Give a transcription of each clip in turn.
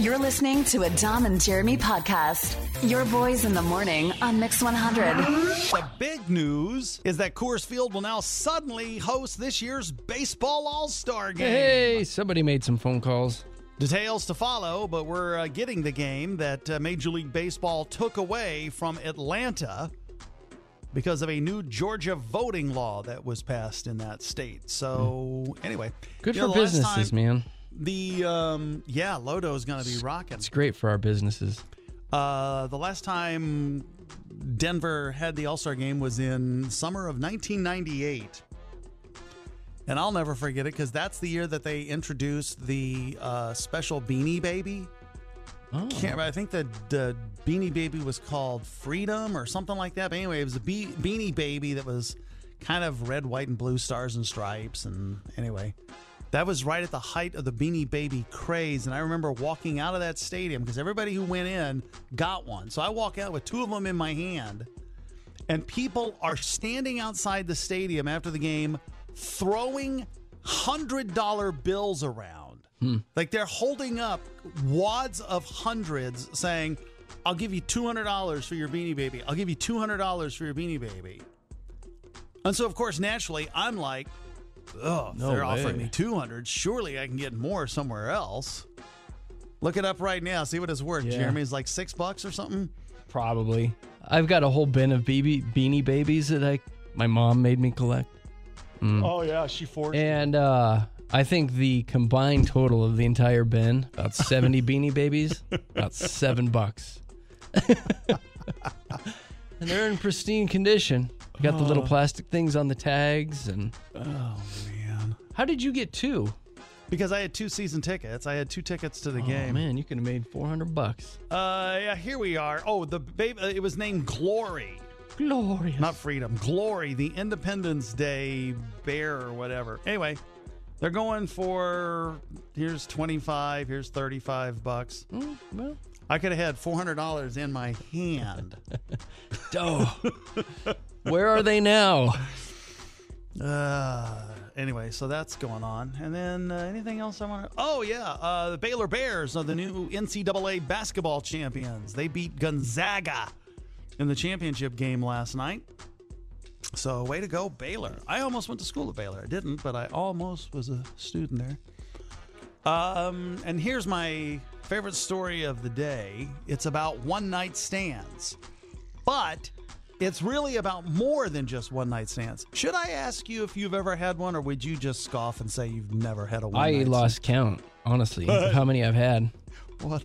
You're listening to a Dom and Jeremy podcast. Your boys in the morning on Mix 100. The big news is that Coors Field will now suddenly host this year's Baseball All-Star Game. Hey, somebody made some phone calls. Details to follow, but we're getting the game that Major League Baseball took away from Atlanta because of a new Georgia voting law that was passed in that state. So, anyway. Good for businesses, man. Lodo is going to be rocking. It's great for our businesses. The last time Denver had the All-Star Game was in summer of 1998. And I'll never forget it because that's the year that they introduced the special Beanie Baby. Oh. I think the Beanie Baby was called Freedom or something like that. But anyway, it was a Beanie Baby that was kind of red, white, and blue stars and stripes. And anyway, that was right at the height of the Beanie Baby craze. And I remember walking out of that stadium because everybody who went in got one. So I walk out with two of them in my hand. And people are standing outside the stadium after the game throwing $100 bills around. Like they're holding up wads of hundreds saying, I'll give you $200 for your Beanie Baby. I'll give you $200 for your Beanie Baby. And so, of course, naturally, I'm like, they're offering me $200. Surely I can get more somewhere else. Look it up right now. See what it's worth. Yeah. Jeremy, is like $6 or something? Probably. I've got a whole bin of Beanie Babies that my mom made me collect. Oh, yeah. She forced And I think the combined total of the entire bin, about 70 Beanie Babies, about $7. And they're in pristine condition. You got the little plastic things on the tags. And Oh, man. how did you get two? Because I had 2 season tickets. I had 2 tickets to the Oh, game. man, you could have made $400. Yeah, here we are. Oh, the baby. It was named Glory. Glorious. Not Freedom. Glory, the Independence Day bear or whatever. Anyway, they're going for, here's 25, here's $35. Well. I could have had $400 in my hand. Oh. Where are they now? Anyway, so that's going on. And then anything else I want to... Oh, yeah. The Baylor Bears are the new NCAA basketball champions. They beat Gonzaga in the championship game last night. So, way to go, Baylor. I almost went to school at Baylor. I didn't, but I almost was a student there. And here's my favorite story of the day. It's about one-night stands. But it's really about more than just one-night stands. Should I ask you if you've ever had one, or would you just scoff and say you've never had a one-night stand? I lost count, honestly, how many I've had. What?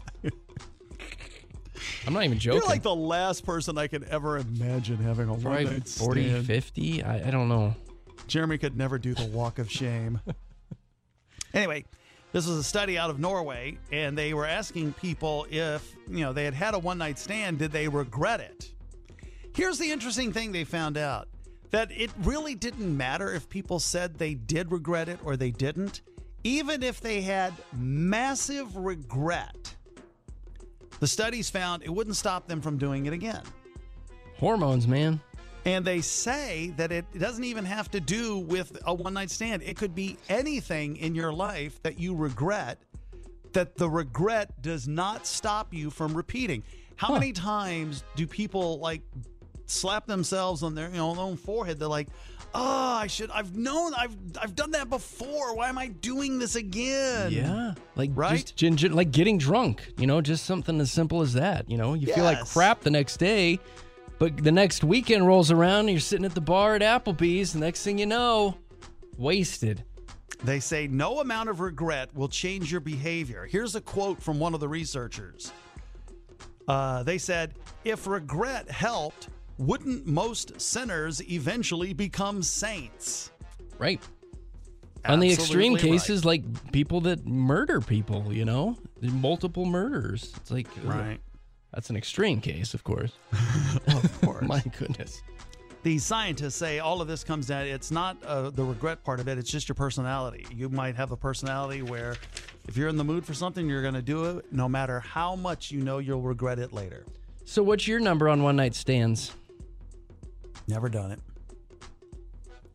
I'm not even joking. You're like the last person I could ever imagine having a Probably one-night 40, stand. 50? I don't know. Jeremy could never do the walk of shame. Anyway, this was a study out of Norway, and they were asking people if, they had had a one-night stand, did they regret it? Here's the interesting thing they found out, that it really didn't matter if people said they did regret it or they didn't. Even if they had massive regret, the studies found it wouldn't stop them from doing it again. Hormones, man. And they say that it doesn't even have to do with a one-night stand. It could be anything in your life that you regret, that the regret does not stop you from repeating. How many times do people slap themselves on their own forehead? They're like, I've done that before. Why am I doing this again? Yeah. Right? Just like getting drunk, just something as simple as that. You feel like Yes. crap the next day, but the next weekend rolls around and you're sitting at the bar at Applebee's. The next thing you know, wasted. They say no amount of regret will change your behavior. Here's a quote from one of the researchers. They said, if regret helped, wouldn't most sinners eventually become saints? Right. On the extreme Absolutely cases, like people that murder people, multiple murders. It's like, Right. That's an extreme case, of course. Of course. My goodness. The scientists say all of this comes down, it's not the regret part of it, it's just your personality. You might have a personality where if you're in the mood for something, you're going to do it no matter how much you'll regret it later. So what's your number on one-night stands? Never done it.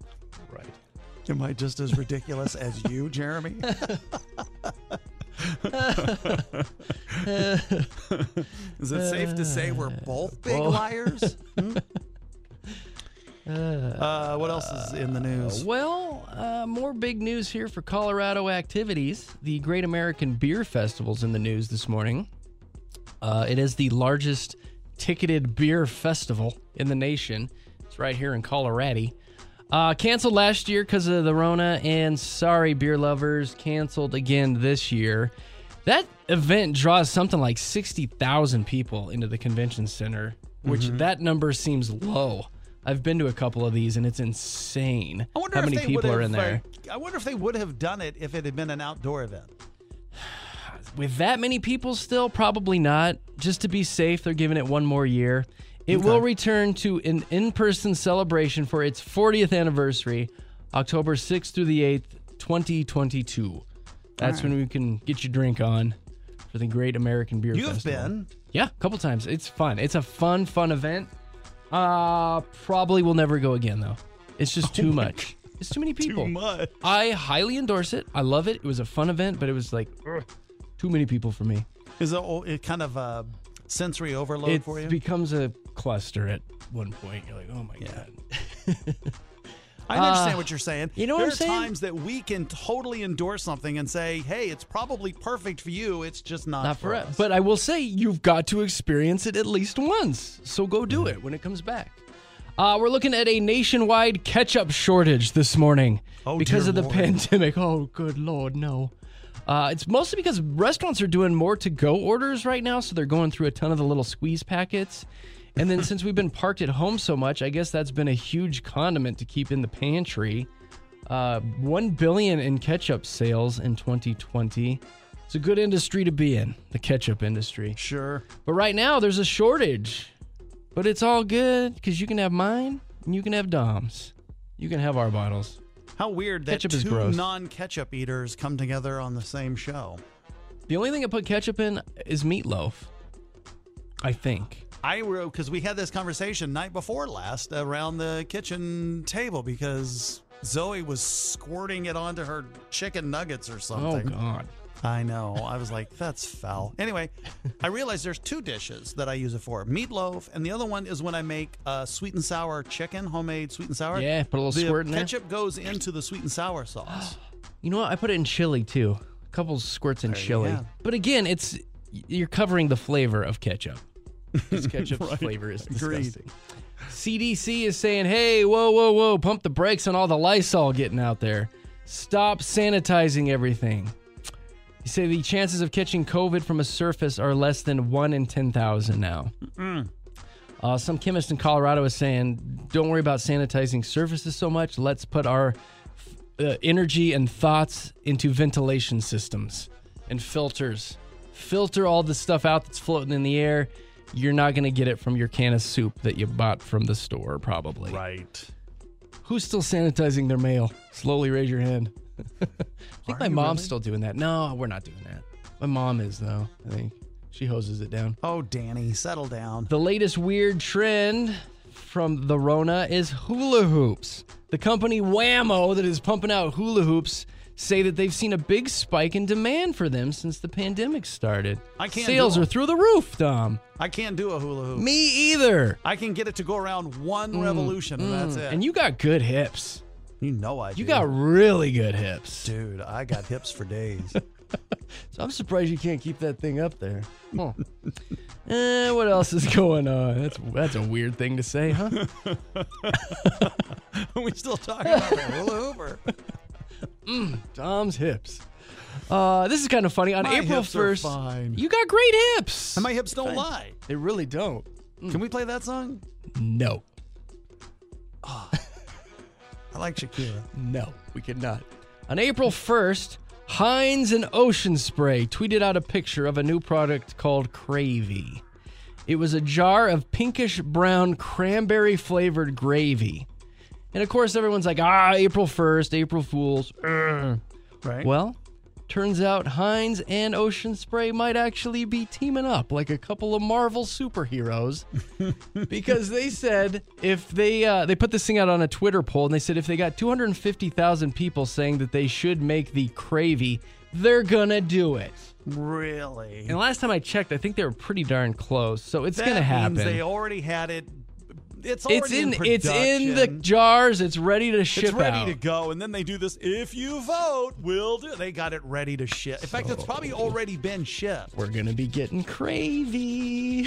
Right. Am I just as ridiculous as you, Jeremy? Is it safe to say we're both big liars? What else is in the news? More big news here for Colorado activities. The Great American Beer Festival's in the news this morning. It is the largest ticketed beer festival in the nation. It's right here in Colorado. Canceled last year because of the Rona, and sorry, beer lovers, canceled again this year. That event draws something like 60,000 people into the convention center, which that number seems low. I've been to a couple of these, and it's insane how many people are in there. I wonder if they would have done it if it had been an outdoor event. With that many people still, probably not. Just to be safe, they're giving it one more year. It will return to an in-person celebration for its 40th anniversary, October 6th through the 8th, 2022. That's when we can get your drink on for the Great American Beer Festival. You've been? Yeah, a couple times. It's fun. It's a fun event. Probably will never go again, though. It's just too much. It's too many people. Too much. I highly endorse it. I love it. It was a fun event, but it was like too many people for me. Is it kind of a sensory overload for you? It becomes a cluster at one point. You're like, oh my God. I understand what you're saying. You know what I'm saying? There are times that we can totally endorse something and say, hey, it's probably perfect for you. It's just not for us. But I will say you've got to experience it at least once. So go do it when it comes back. We're looking at a nationwide ketchup shortage this morning because of the pandemic. Oh, good Lord, no. It's mostly because restaurants are doing more to-go orders right now, so they're going through a ton of the little squeeze packets. And then since we've been parked at home so much, I guess that's been a huge condiment to keep in the pantry. $1 billion in ketchup sales in 2020. It's a good industry to be in, the ketchup industry. Sure. But right now, there's a shortage. But it's all good because you can have mine and you can have Dom's. You can have our bottles. How weird that Ketchup is two gross. non-ketchup eaters come together on the same show. The only thing I put ketchup in is meatloaf, I think. Because we had this conversation night before last around the kitchen table because Zoe was squirting it onto her chicken nuggets or something. Oh, God. I know. I was like, that's foul. Anyway, I realized there's two dishes that I use it for. Meatloaf, and the other one is when I make sweet and sour chicken, homemade sweet and sour. Yeah, put a little squirt in there. Ketchup goes into the sweet and sour sauce. You know what? I put it in chili, too. A couple squirts in chili. Yeah. But again, you're covering the flavor of ketchup. This ketchup's flavor is disgusting. CDC is saying, hey, whoa, pump the brakes on all the Lysol getting out there. Stop sanitizing everything. You say the chances of catching COVID from a surface are less than 1 in 10,000 now. Some chemist in Colorado is saying, don't worry about sanitizing surfaces so much. Let's put our energy and thoughts into ventilation systems and filters. Filter all the stuff out that's floating in the air. You're not going to get it from your can of soup that you bought from the store, probably. Right. Who's still sanitizing their mail? Slowly raise your hand. I think my mom's still doing that. No, we're not doing that. My mom is, though. I think she hoses it down. Oh, Danny, settle down. The latest weird trend from the Rona is hula hoops. The company Whammo that is pumping out hula hoops say that they've seen a big spike in demand for them since the pandemic started. Sales are through the roof, Dom. I can't do a hula hoop. Me either. I can get it to go around one revolution, and that's it. And you got good hips. You know I do. You got really good hips. Dude, I got hips for days. So I'm surprised you can't keep that thing up there. Huh. What else is going on? That's a weird thing to say, huh? Are we still talking about the hula hooper? Dom's hips. This is kind of funny. On My April hips are 1st, fine. you got great hips. And my hips don't lie. They really don't. Can we play that song? No. I like Shakira. No, we cannot. On April 1st, Heinz and Ocean Spray tweeted out a picture of a new product called Cravy. It was a jar of pinkish-brown cranberry-flavored gravy. And, of course, everyone's like, April 1st, April Fools. Right. Well, turns out Heinz and Ocean Spray might actually be teaming up like a couple of Marvel superheroes because they said if they put this thing out on a Twitter poll and they said if they got 250,000 people saying that they should make the Cravy, they're gonna do it. Really? And the last time I checked, I think they were pretty darn close. So it's going to happen. They already had it. It's in production. It's in the jars. It's ready to ship out. It's ready to go. And then they do this. If you vote, we'll do it. They got it ready to ship. In fact, it's probably already been shipped. We're going to be getting cravey.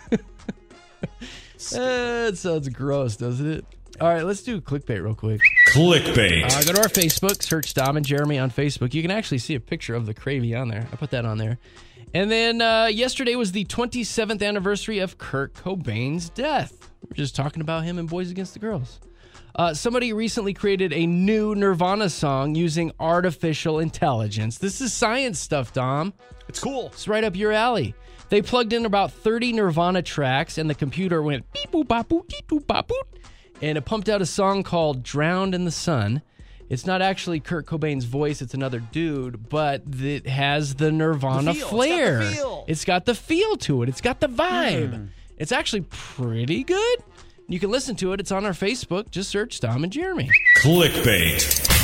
It sounds gross, doesn't it? All right, let's do clickbait real quick. Clickbait. Go to our Facebook. Search Dom and Jeremy on Facebook. You can actually see a picture of the cravey on there. I put that on there. And then yesterday was the 27th anniversary of Kurt Cobain's death. We're just talking about him in Boys Against the Girls. Somebody recently created a new Nirvana song using artificial intelligence. This is science stuff, Dom. It's cool. It's right up your alley. They plugged in about 30 Nirvana tracks, and the computer went beep boop bop boop beep boop bop boop, and it pumped out a song called "Drowned in the Sun." It's not actually Kurt Cobain's voice; it's another dude, but it has the Nirvana flair. It's got the feel to it. It's got the vibe. It's actually pretty good. You can listen to it. It's on our Facebook. Just search Dom and Jeremy. Clickbait.